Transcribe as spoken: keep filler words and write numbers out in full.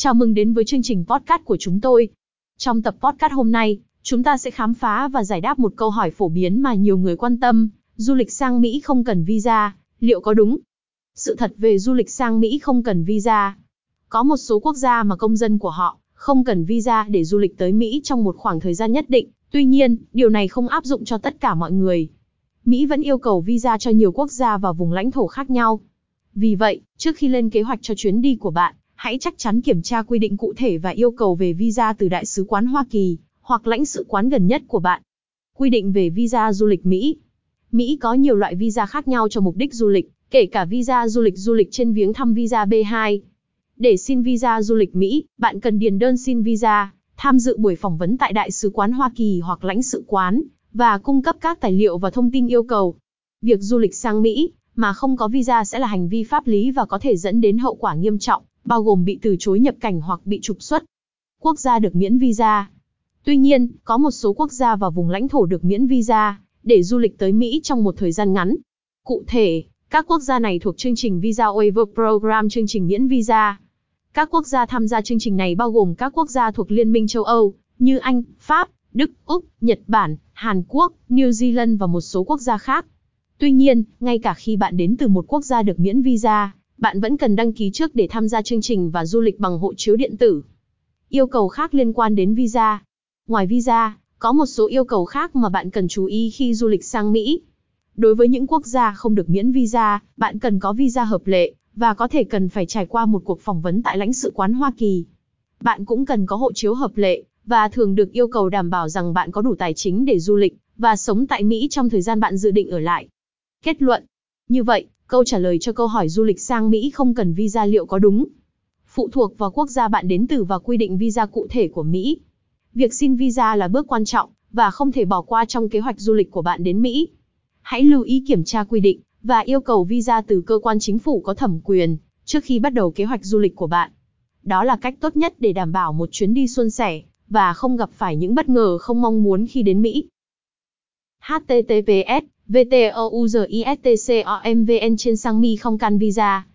Chào mừng đến với chương trình podcast của chúng tôi. Trong tập podcast hôm nay, chúng ta sẽ khám phá và giải đáp một câu hỏi phổ biến mà nhiều người quan tâm, du lịch sang Mỹ không cần visa, liệu có đúng? Sự thật về du lịch sang Mỹ không cần visa. Có một số quốc gia mà công dân của họ không cần visa để du lịch tới Mỹ trong một khoảng thời gian nhất định, tuy nhiên, điều này không áp dụng cho tất cả mọi người. Mỹ vẫn yêu cầu visa cho nhiều quốc gia và vùng lãnh thổ khác nhau. Vì vậy, trước khi lên kế hoạch cho chuyến đi của bạn, hãy chắc chắn kiểm tra quy định cụ thể và yêu cầu về visa từ Đại sứ quán Hoa Kỳ hoặc lãnh sự quán gần nhất của bạn. Quy định về visa du lịch Mỹ. Mỹ có nhiều loại visa khác nhau cho mục đích du lịch, kể cả visa du lịch du lịch trên viếng thăm visa B hai. Để xin visa du lịch Mỹ, bạn cần điền đơn xin visa, tham dự buổi phỏng vấn tại Đại sứ quán Hoa Kỳ hoặc lãnh sự quán, và cung cấp các tài liệu và thông tin yêu cầu. Việc du lịch sang Mỹ mà không có visa sẽ là hành vi pháp lý và có thể dẫn đến hậu quả nghiêm trọng, bao gồm bị từ chối nhập cảnh hoặc bị trục xuất. Quốc gia được miễn visa. Tuy nhiên, có một số quốc gia và vùng lãnh thổ được miễn visa để du lịch tới Mỹ trong một thời gian ngắn. Cụ thể, các quốc gia này thuộc chương trình Visa Waiver Program, chương trình miễn visa. Các quốc gia tham gia chương trình này bao gồm các quốc gia thuộc Liên minh châu Âu, như Anh, Pháp, Đức, Úc, Nhật Bản, Hàn Quốc, New Zealand và một số quốc gia khác. Tuy nhiên, ngay cả khi bạn đến từ một quốc gia được miễn visa, bạn vẫn cần đăng ký trước để tham gia chương trình và du lịch bằng hộ chiếu điện tử. Yêu cầu khác liên quan đến visa. Ngoài visa, có một số yêu cầu khác mà bạn cần chú ý khi du lịch sang Mỹ. Đối với những quốc gia không được miễn visa, bạn cần có visa hợp lệ, và có thể cần phải trải qua một cuộc phỏng vấn tại lãnh sự quán Hoa Kỳ. Bạn cũng cần có hộ chiếu hợp lệ, và thường được yêu cầu đảm bảo rằng bạn có đủ tài chính để du lịch, và sống tại Mỹ trong thời gian bạn dự định ở lại. Kết luận. Như vậy, câu trả lời cho câu hỏi du lịch sang Mỹ không cần visa liệu có đúng? Phụ thuộc vào quốc gia bạn đến từ và quy định visa cụ thể của Mỹ. Việc xin visa là bước quan trọng, và không thể bỏ qua trong kế hoạch du lịch của bạn đến Mỹ. Hãy lưu ý kiểm tra quy định, và yêu cầu visa từ cơ quan chính phủ có thẩm quyền, trước khi bắt đầu kế hoạch du lịch của bạn. Đó là cách tốt nhất để đảm bảo một chuyến đi suôn sẻ, và không gặp phải những bất ngờ không mong muốn khi đến Mỹ. H T T P S V T O U Z I S T C O M V N trên sang Mi không can visa.